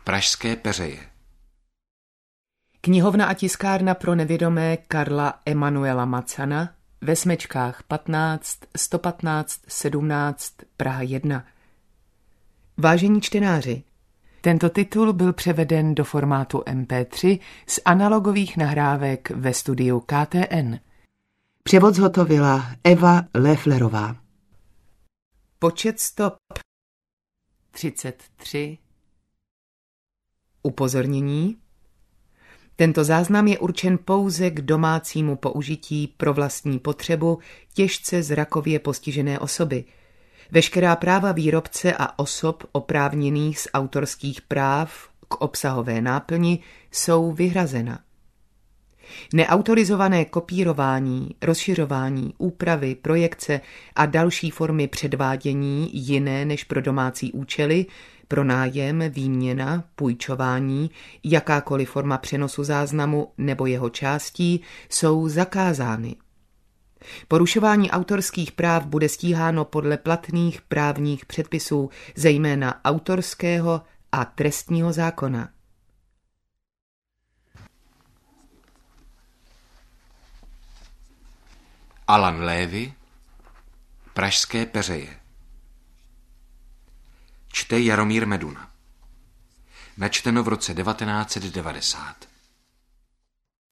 Pražské Peřeje. Knihovna a tiskárna pro nevědomé Karla Emanuela Macana ve Smečkách 15 115 17 Praha 1. Vážení čtenáři, tento titul byl převeden do formátu MP3 z analogových nahrávek ve studiu KTN. Převod zhotovila Eva Lefflerová. Počet stop 33. Upozornění. Tento záznam je určen pouze k domácímu použití pro vlastní potřebu těžce zrakově postižené osoby. Veškerá práva výrobce a osob oprávněných z autorských práv k obsahové náplni jsou vyhrazena. Neautorizované kopírování, rozšiřování, úpravy, projekce a další formy předvádění jiné než pro domácí účely, pronájem, výměna, půjčování, jakákoliv forma přenosu záznamu nebo jeho částí jsou zakázány. Porušování autorských práv bude stíháno podle platných právních předpisů, zejména autorského a trestního zákona. Alan Lévy, Pražské Peřeje. Čte Jaromír Meduna. Načteno v roce 1990.